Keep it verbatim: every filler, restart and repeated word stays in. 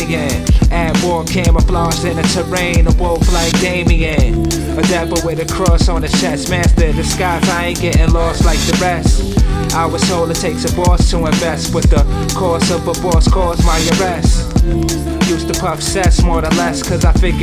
alien. Add more camouflage in the terrain, a wolf like Damien. A devil with a cross on the chest, master of disguise, I ain't getting lost like the rest. I was told it takes a boss to invest, with the course of a boss caused my arrest. Used to puff sets more or less, cause I figured